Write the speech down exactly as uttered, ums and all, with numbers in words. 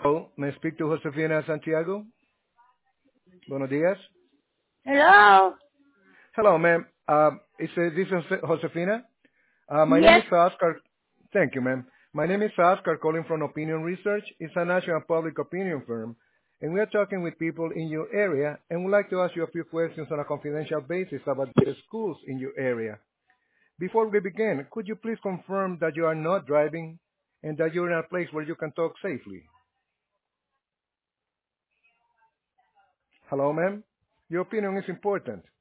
Hello, may I speak to Josefina Santiago? Buenos días. Hello? Hello, ma'am. Um, is uh, this Jose- Josefina? Uh, my name Yes, is Oscar. Thank you, ma'am. My name is Oscar, calling from Opinion Research. It's a national public opinion firm, and we are talking with people in your area, and would like to ask you a few questions on a confidential basis about the schools in your area. Before we begin, could you please confirm that you are not driving and that you're in a place where you can talk safely? Hello, ma'am. Your opinion is important.